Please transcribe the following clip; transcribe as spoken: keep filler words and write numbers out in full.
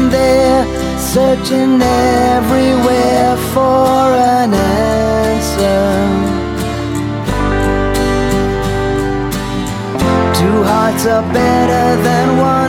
and they're searching everywhere for an answer. Two hearts are better than one.